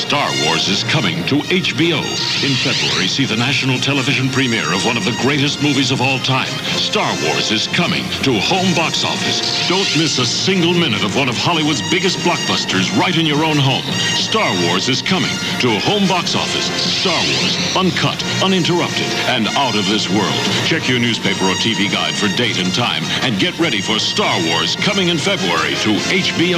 Star Wars is coming to HBO. In February, see the national television premiere of one of the greatest movies of all time. Star Wars is coming to home box office. Don't miss a single minute of one of Hollywood's biggest blockbusters right in your own home. Star Wars is coming to home box office. Star Wars, uncut, uninterrupted, and out of this world. Check your newspaper or TV guide for date and time, and get ready for Star Wars coming in February to HBO.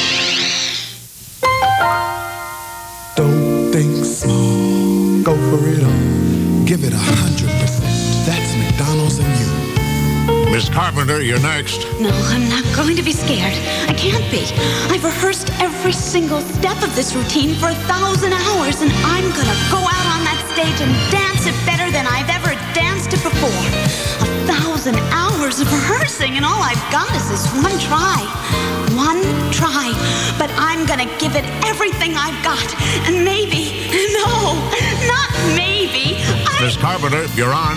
Don't think small, go for it all. Give it 100%. That's McDonald's and you. Miss Carpenter, you're next. No, I'm not going to be scared. I can't be. I've rehearsed every single step of this routine for 1,000 hours, and I'm gonna go out on that stage and dance it better than I've ever danced it before. 1,000 hours of rehearsing, and all I've got is this one try. One try. But I'm gonna give it everything I've got. And maybe, no, not maybe. Miss Carpenter, you're on.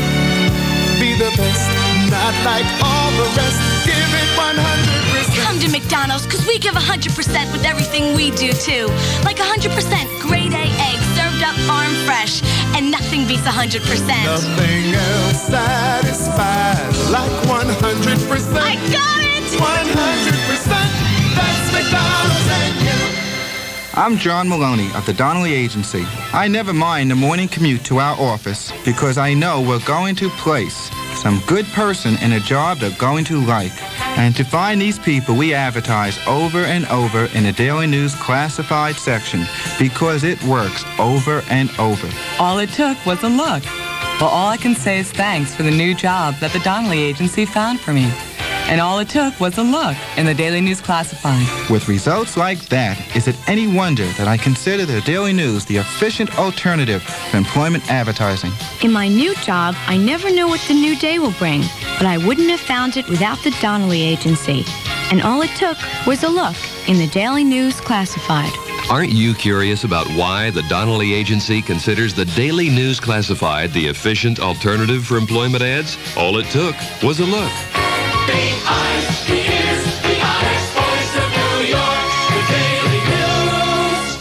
Be the best, not like all the rest. Give it 100%. Come to McDonald's, because we give 100% with everything we do, too. Like 100% grade A eggs served up farm fresh. And nothing beats 100%. Nothing else satisfies like 100%. I got it! 100%. That's McDonald's and you. I'm John Maloney of the Donnelly Agency. I never mind the morning commute to our office because I know we're going to place some good person in a job they're going to like. And to find these people, we advertise over and over in the Daily News classified section because it works over and over. All it took was a look. Well, all I can say is thanks for the new job that the Donnelly Agency found for me. And all it took was a look in the Daily News Classified. With results like that, is it any wonder that I consider the Daily News the efficient alternative for employment advertising? In my new job, I never know what the new day will bring, but I wouldn't have found it without the Donnelly Agency. And all it took was a look in the Daily News Classified. Aren't you curious about why the Donnelly Agency considers the Daily News Classified the efficient alternative for employment ads? All it took was a look. The eyes, the ears, the honest voice of New York, the Daily News.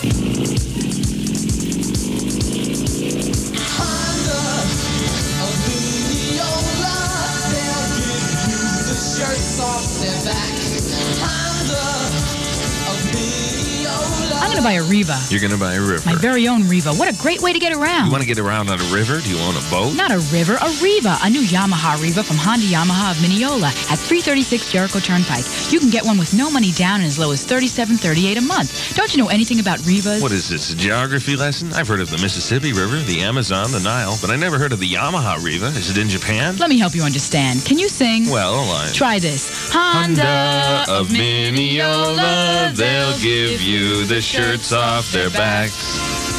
Honda, a Mineola, they'll give you the shirts off their back. Honda, a Mineola. I'm going to buy a Riva. You're going to buy a river. My very own Riva. What a great way to get around. You want to get around on a river? Do you own a boat? Not a river, a Riva. A new Yamaha Riva from Honda Yamaha of Mineola at 336 Jericho Turnpike. You can get one with no money down and as low as $37.38 a month. Don't you know anything about Rivas? What is this, a geography lesson? I've heard of the Mississippi River, the Amazon, the Nile, but I never heard of the Yamaha Riva. Is it in Japan? Let me help you understand. Can you sing? Well, try this. Honda of Mineola, they'll give you the shirts off their backs.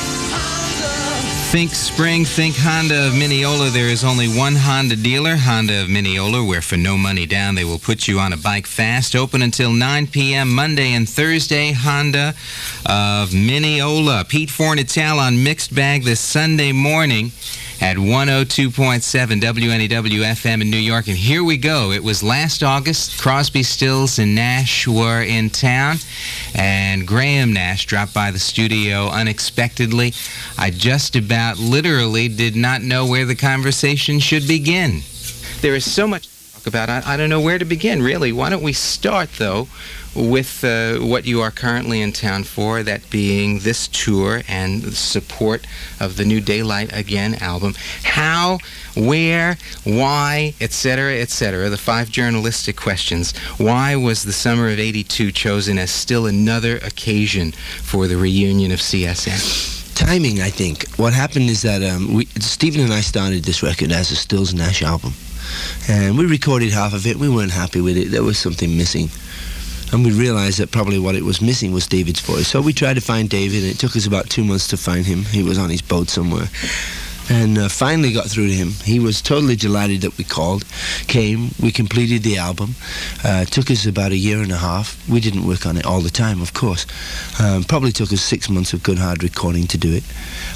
Think spring, think Honda of Mineola. There is only one Honda dealer, Honda of Mineola, where for no money down they will put you on a bike fast. Open until 9 p.m. Monday and Thursday. Honda of Mineola. Pete Fornatale on Mixed Bag this Sunday morning at 102.7 WNEW FM in New York. And here we go. It was last August. Crosby, Stills, and Nash were in town. And Graham Nash dropped by the studio unexpectedly. I just about literally did not know where the conversation should begin. There is so much to talk about. I don't know where to begin, really. Why don't we start, though, with what you are currently in town for, that being this tour and the support of the new Daylight Again album. How, where, why, etc., etc., the 5 journalistic questions. Why was the summer of '82 chosen as still another occasion for the reunion of CSN? Timing, I think. What happened is that Stephen and I started this record as a Stills Nash album. And we recorded half of it. We weren't happy with it. There was something missing. And we realized that probably what it was missing was David's voice. So we tried to find David, and it took us about 2 months to find him. He was on his boat somewhere. And finally got through to him. He was totally delighted that we came. We completed the album. Took us about a year and a half. We didn't work on it all the time, of course. Probably took us 6 months of good hard recording to do it.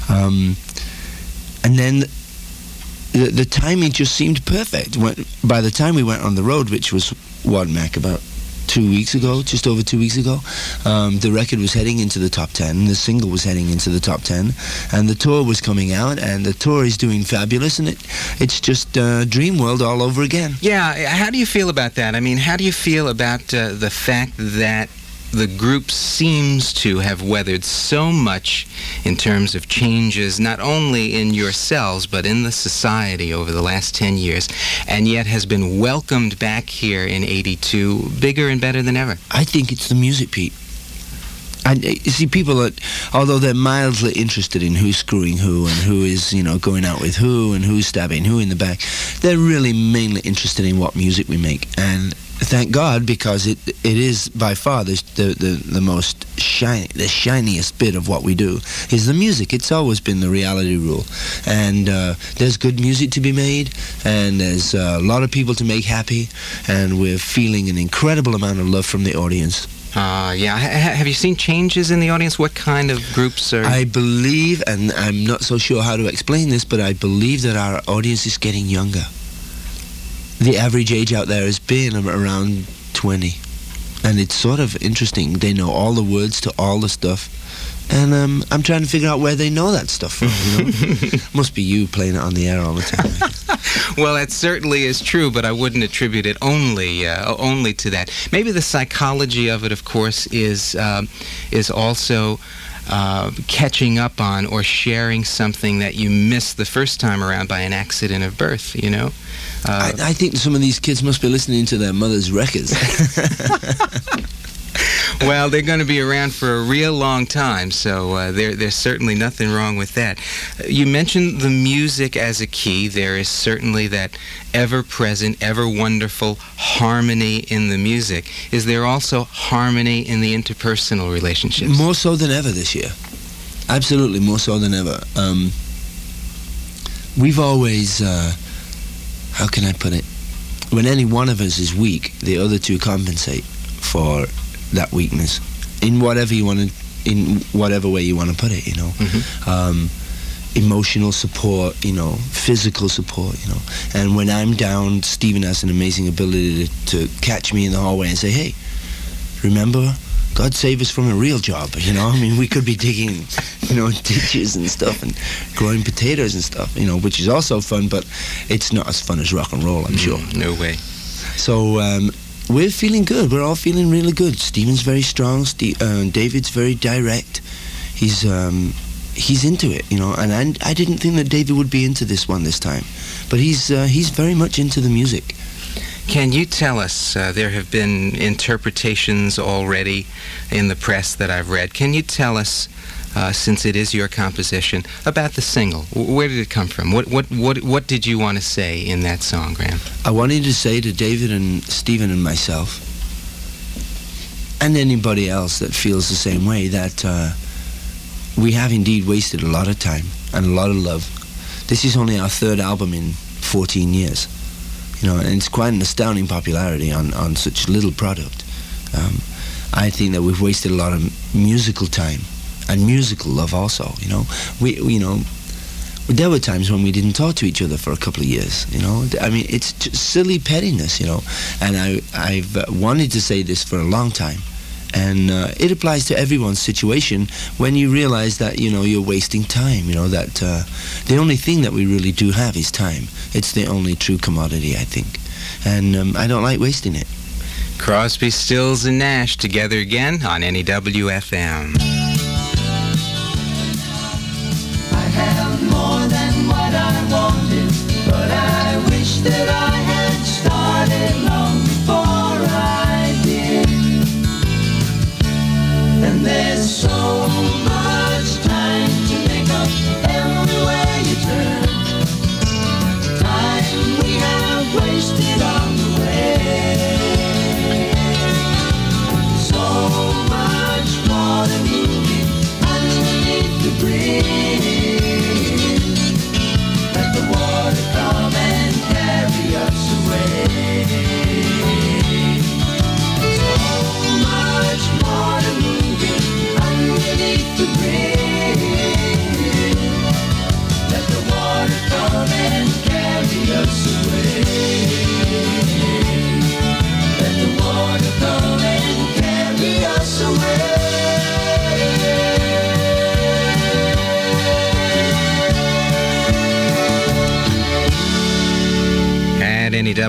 And then the timing just seemed perfect. By the time we went on the road, which was, Mac, about 2 weeks ago, just over 2 weeks ago. The record was heading into the top 10, the single was heading into the top 10, and the tour was coming out, and the tour is doing fabulous, and it's just Dream World all over again. Yeah, how do you feel about that? I mean, how do you feel about the fact that the group seems to have weathered so much in terms of changes, not only in yourselves, but in the society over the last 10 years, and yet has been welcomed back here in 82, bigger and better than ever? I think it's the music, Pete. And you see, people that, although they're mildly interested in who's screwing who and who is, going out with who and who's stabbing who in the back, they're really mainly interested in what music we make. And thank God, because it is by far the most the shiniest bit of what we do is the music. It's always been the reality rule, and there's good music to be made, and there's a lot of people to make happy, and we're feeling an incredible amount of love from the audience. Yeah. Have you seen changes in the audience? What kind of groups are... I believe, and I'm not so sure how to explain this, but I believe that our audience is getting younger. The average age out there has been around 20. And it's sort of interesting. They know all the words to all the stuff. And I'm trying to figure out where they know that stuff from, Must be you playing it on the air all the time. Well, that certainly is true, but I wouldn't attribute it only to that. Maybe the psychology of it, of course, is also catching up on or sharing something that you missed the first time around by an accident of birth, I think some of these kids must be listening to their mother's records. Well, they're going to be around for a real long time, so there's certainly nothing wrong with that. You mentioned the music as a key. There is certainly that ever-present, ever-wonderful harmony in the music. Is there also harmony in the interpersonal relationships? More so than ever this year. Absolutely, more so than ever. We've always, how can I put it? When any one of us is weak, the other two compensate for that weakness in whatever way you want to put it, emotional support, physical support, and when I'm down, Stephen has an amazing ability to catch me in the hallway and say, hey, remember, God save us from a real job, we could be digging, ditches and stuff and growing potatoes and stuff, which is also fun, but it's not as fun as rock and roll, I'm sure. No way. So we're feeling good. We're all feeling really good. Stephen's very strong. David's very direct. He's into it, and I didn't think that David would be into this one this time, but he's very much into the music. Can you tell us, there have been interpretations already in the press that I've read. Can you tell us, since it is your composition, about the single? Where did it come from? What did you want to say in that song, Graham? I wanted to say to David and Stephen and myself, and anybody else that feels the same way, that we have indeed wasted a lot of time and a lot of love. This is only our third album in 14 years. And it's quite an astounding popularity on such little product. I think that we've wasted a lot of musical time and musical love also. There were times when we didn't talk to each other for a couple of years. It's just silly pettiness. And I've wanted to say this for a long time. And it applies to everyone's situation when you realize that, you're wasting time, that the only thing that we really do have is time. It's the only true commodity, I think. And I don't like wasting it. Crosby, Stills, and Nash together again on NEWFM. I have more than what I wanted, but I wish that I had started long before I did. And there's so much time to make up everywhere you turn. Time we have wasted on the way. So much water moving underneath the bridge. Let the water come and carry us away. So much water moving underneath the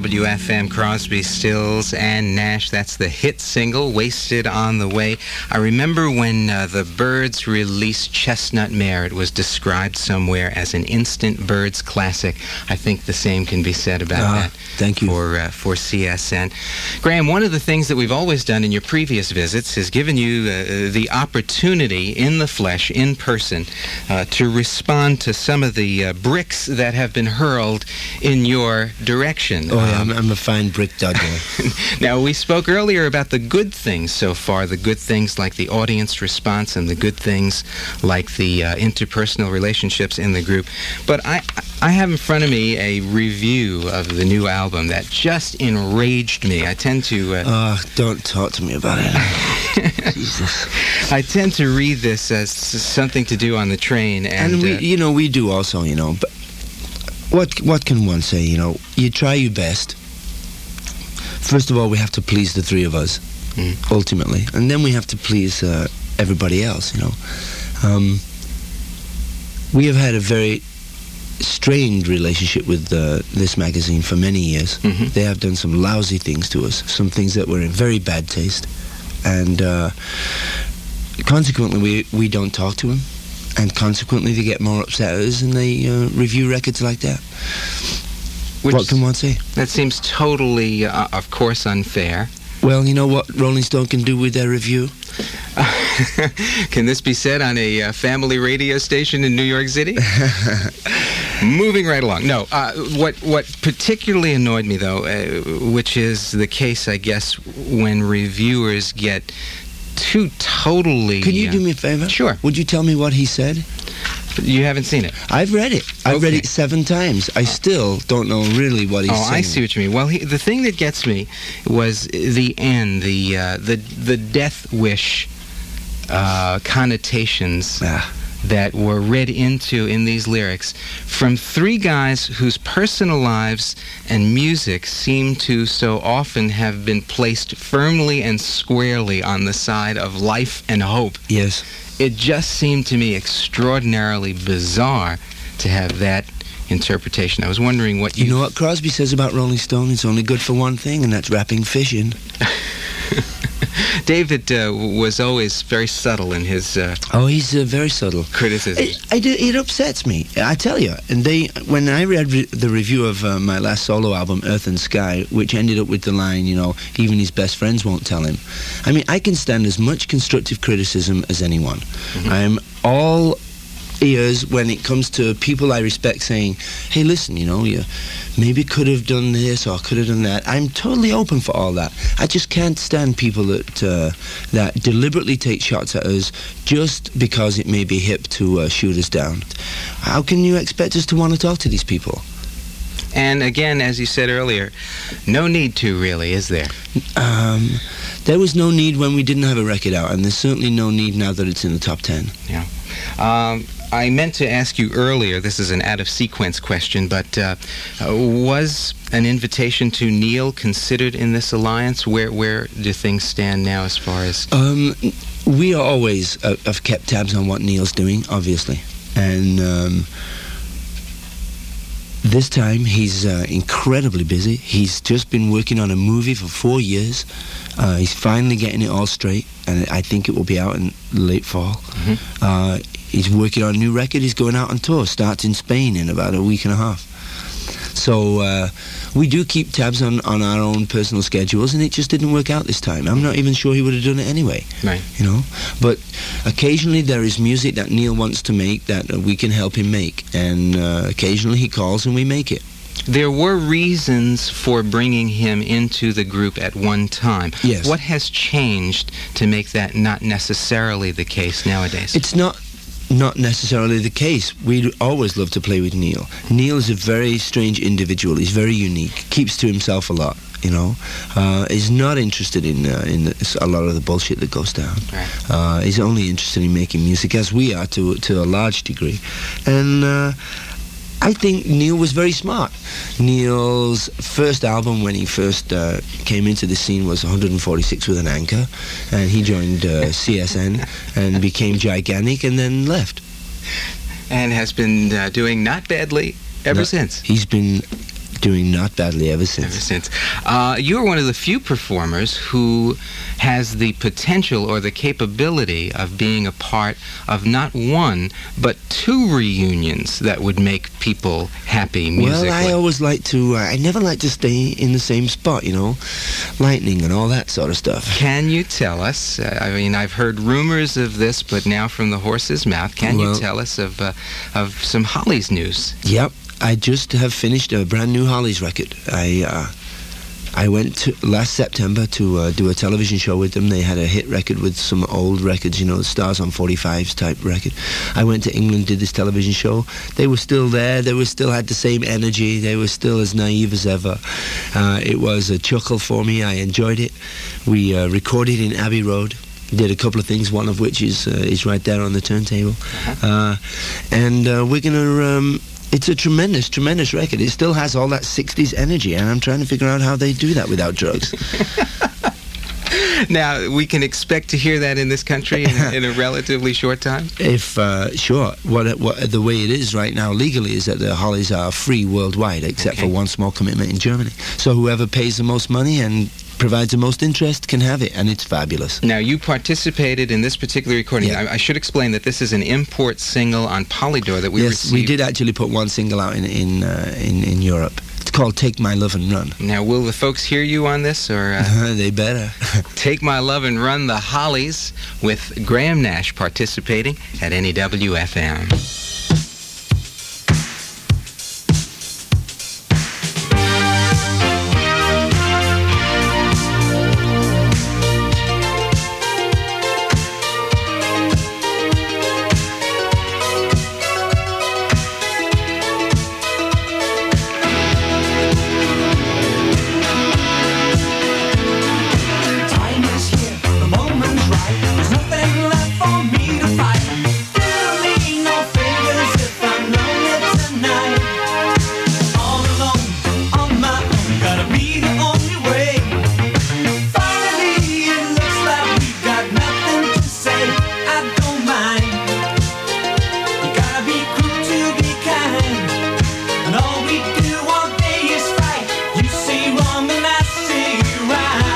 WFM, Crosby, Stills, and Nash. That's the hit single, Wasted on the Way. I remember when the Byrds released Chestnut Mare, it was described somewhere as an instant Byrds classic. I think the same can be said about that. Thank you. For CSN. Graham, one of the things that we've always done in your previous visits is given you the opportunity in the flesh, in person, to respond to some of the bricks that have been hurled in your direction. Oh, yeah, I'm a fine brick dodger. Now, we spoke earlier about the good things so far, the good things like the audience response and the good things like the interpersonal relationships in the group. But I have in front of me a review of the new album that just enraged me. I tend to... don't talk to me about it. Jesus. I tend to read this as something to do on the train. And we do also, but what can one say, You try your best. First of all, we have to please the three of us, ultimately. And then we have to please everybody else, We have had a very strained relationship with this magazine for many years. They have done some lousy things to us, some things that were in very bad taste. And consequently, we don't talk to them. And consequently, they get more upset at us and they review records like that. What can one say? That seems totally, of course, unfair. Well, you know what Rolling Stone can do with their review? Can this be said on a family radio station in New York City? Moving right along. No, what particularly annoyed me, though, which is the case, I guess, when reviewers get too totally... Can you do me a favor? Sure. Would you tell me what he said? You haven't seen it? I've read it. I've read it 7 times. I still don't know really what he's saying. I see what you mean. Well, the thing that gets me was the end, the death wish connotations that were read into in these lyrics from 3 guys whose personal lives and music seem to so often have been placed firmly and squarely on the side of life and hope. Yes. It just seemed to me extraordinarily bizarre to have that interpretation. I was wondering what you... You know what Crosby says about Rolling Stone? It's only good for one thing, and that's wrapping fish in. David was always very subtle in his... he's very subtle. Criticism. It upsets me, I tell you. And when I read the review of my last solo album, Earth and Sky, which ended up with the line, even his best friends won't tell him. I mean, I can stand as much constructive criticism as anyone. I'm all ears when it comes to people I respect saying, hey, listen, you maybe could have done this or could have done that. I'm totally open for all that. I just can't stand people that deliberately take shots at us just because it may be hip to shoot us down. How can you expect us to want to talk to these people? And again, as you said earlier, no need to really, is there? There was no need when we didn't have a record out, and there's certainly no need now that it's in the top 10. Yeah. I meant to ask you earlier, this is an out-of-sequence question, but was an invitation to Neil considered in this alliance? Where do things stand now as far as... We always have kept tabs on what Neil's doing, obviously. And this time, he's incredibly busy. He's just been working on a movie for 4 years. He's finally getting it all straight, and I think it will be out in late fall. He's working on a new record. He's going out on tour. Starts in Spain in about a week and a half. So we do keep tabs on our own personal schedules, and it just didn't work out this time. I'm not even sure he would have done it anyway. Right. But occasionally there is music that Neil wants to make that we can help him make, and occasionally he calls and we make it. There were reasons for bringing him into the group at one time. Yes. What has changed to make that not necessarily the case nowadays? It's not necessarily the case. We'd always love to play with Neil. Neil is a very strange individual. He's very unique. Keeps to himself a lot, He's not interested in a lot of the bullshit that goes down. Right. He's only interested in making music, as we are to a large degree. And I think Neil was very smart. Neil's first album, when he first came into the scene, was 146 with an Anchor, and he joined CSN and became gigantic and then left. And has been doing not badly ever since. He's been doing not badly ever since. You're one of the few performers who has the potential or the capability of being a part of not one, but two reunions that would make people happy musically. Well, I always like to, I never like to stay in the same spot, you know, lightning and all that sort of stuff. Can you tell us, I mean, I've heard rumors of this, but now from the horse's mouth, can you tell us of some Hollies news? Yep, I just have finished a brand new Hollies record. I went to last September to do a television show with them. They had a hit record with some old records, you know, the Stars on 45s type record. I went to England, did this television show. They were still there. They were still had the same energy. They were still as naive as ever. It was a chuckle for me. I enjoyed it. We recorded in Abbey Road. Did a couple of things, one of which is right there on the turntable. And we're going to... it's a tremendous, tremendous record. It still has all that 60s energy, and I'm trying to figure out how they do that without drugs. Now, we can expect to hear that in this country in a relatively short time? If, sure. What the way it is right now legally is that the Hollies are free worldwide, except for one small commitment in Germany. So whoever pays the most money and provides the most interest can have it, and it's fabulous. Now, you participated in this particular recording. Yeah. I should explain that this is an import single on Polydor that we received. We did actually put one single out in Europe. It's called Take My Love and Run. Now, will the folks hear you on this, or...? They better. Take My Love and Run, the Hollies, with Graham Nash participating at NEW-FM. There's nothing left for me to fight. Do me no favors if I'm lonely tonight. All alone, on my own, gotta be the only way. Finally, it looks like we've got nothing to say. I don't mind. You gotta be cruel to be kind, and all we do all day is fight. You say wrong and I say right.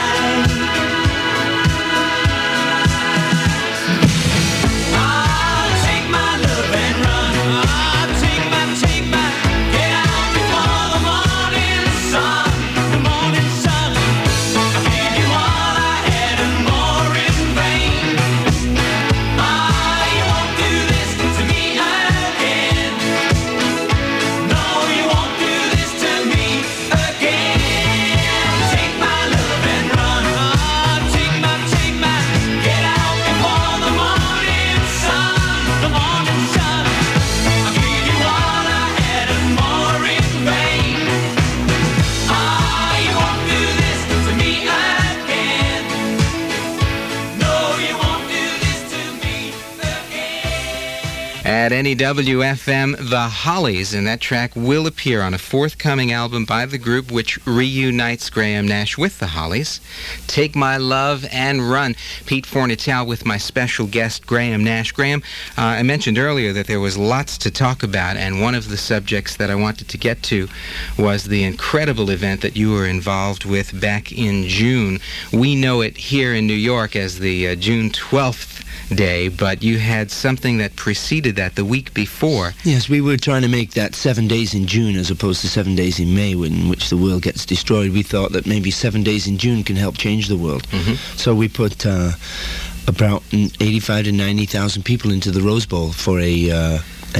At NEW-FM, The Hollies, and that track will appear on a forthcoming album by the group which reunites Graham Nash with The Hollies. Take My Love and Run. Pete Fornatale with my special guest, Graham Nash. Graham, I mentioned earlier that there was lots to talk about, and one of the subjects that I wanted to get to was the incredible event that you were involved with back in June. We know it here in New York as the June 12th day, but you had something that preceded that the week before. Yes, we were trying to make that 7 days in June as opposed to 7 days in May, in which the world gets destroyed. We thought that maybe 7 days in June can help change the world. So we put about 85 to 90,000 people into the Rose Bowl for a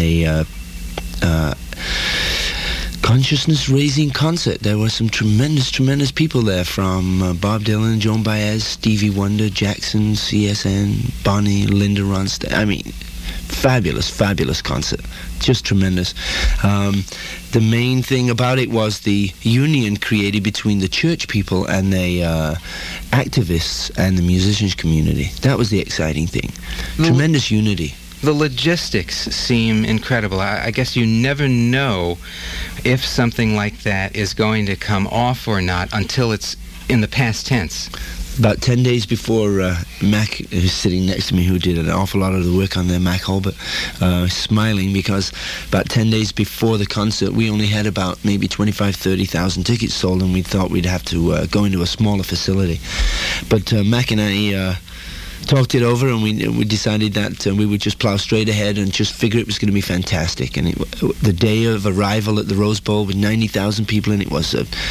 consciousness-raising concert. There were some tremendous, tremendous people there, from Bob Dylan, Joan Baez, Stevie Wonder, Jackson, CSN, Bonnie, Linda Ronstadt. I mean, fabulous, fabulous concert. Just tremendous. The main thing about it was the union created between the church people and the activists and the musicians community. That was the exciting thing. Tremendous unity. The logistics seem incredible. I guess you never know if something like that is going to come off or not until it's in the past tense. about 10 days before Mac, who's sitting next to me, who did an awful lot of the work on there, Mac Holbert, smiling because about 10 days before the concert, we only had about maybe 25,000-30,000 tickets sold, and we thought we'd have to go into a smaller facility. But Mac and I talked it over, and we decided that we would just plow straight ahead and just figure it was going to be fantastic. And the day of arrival at the Rose Bowl with 90,000 people in it was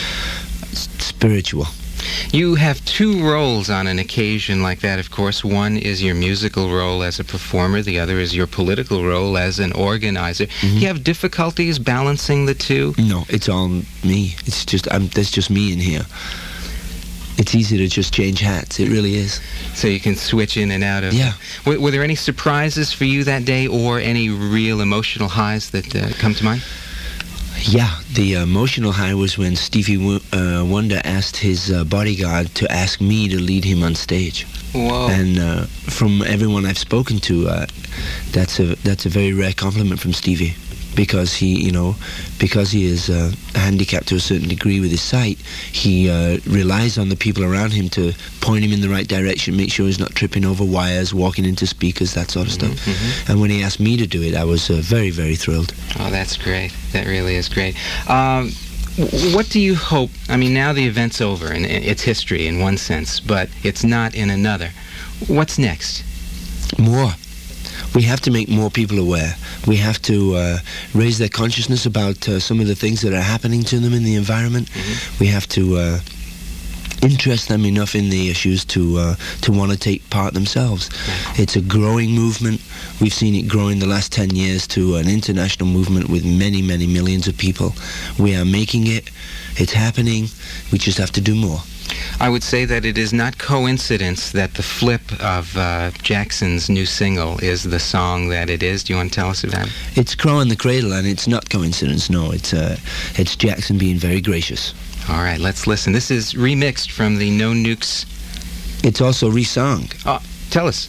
spiritual. You have two roles on an occasion like that, of course. One is your musical role as a performer. The other is your political role as an organizer. Do you have difficulties balancing the two? No, it's all me. It's just, there's just me in here. It's easy to just change hats. It really is. So you can switch in and out of... Yeah. Were there any surprises for you that day, or any real emotional highs that come to mind? Yeah, the emotional high was when Stevie Wonder asked his bodyguard to ask me to lead him on stage. Whoa. And from everyone I've spoken to, that's a very rare compliment from Stevie, because he is handicapped to a certain degree with his sight. He relies on the people around him to point him in the right direction, make sure he's not tripping over wires, walking into speakers, that sort of stuff. And when he asked me to do it, I was very, very thrilled. Oh, that's great. That really is great. What do you hope? I mean, now the event's over, and it's history in one sense, but it's not in another. What's next? More. We have to make more people aware. We have to raise their consciousness about some of the things that are happening to them in the environment. We have to interest them enough in the issues to want to take part themselves. It's a growing movement. We've seen it grow in the last 10 years to an international movement with many, many millions of people. We are making it. It's happening. We just have to do more. I would say that it is not coincidence that the flip of Jackson's new single is the song that it is. Do you want to tell us about it? It's Crow in the Cradle, and it's not coincidence, no. It's Jackson being very gracious. All right, let's listen. This is remixed from the No Nukes. It's also re-sung. Oh, tell us.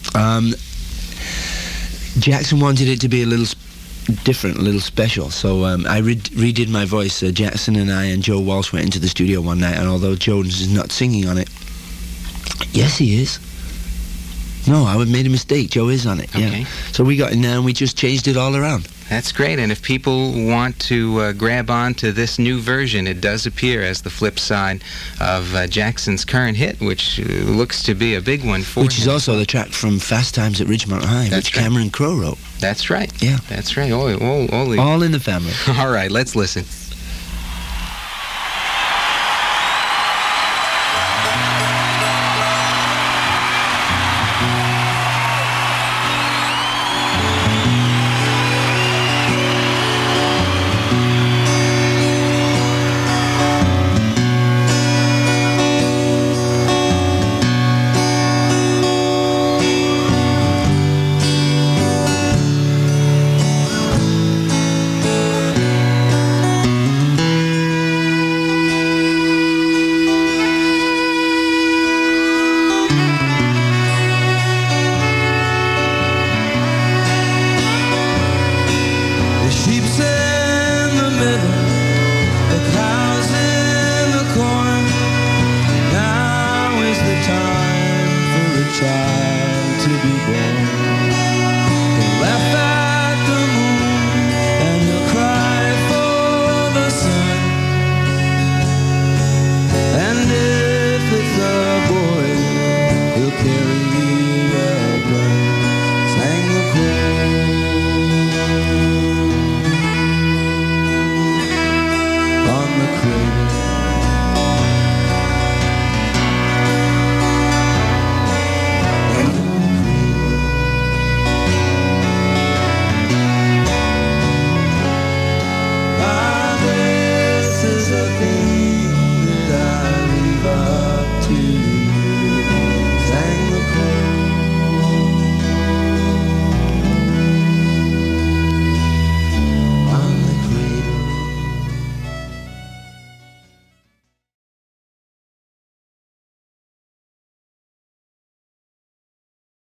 Jackson wanted it to be a little different, a little special, so I redid my voice. Jackson and I and Joe Walsh went into the studio one night, and although Jones is not singing on it, yes, he is. No, I made a mistake. Joe is on it. Okay. Yeah. So we got in there and we just changed it all around. That's great. And if people want to grab on to this new version, it does appear as the flip side of Jackson's current hit, which looks to be a big one for him. Which is also the track from Fast Times at Ridgemont High, which Cameron Crowe wrote. That's right. Yeah. That's right. All in the family. All right, let's listen.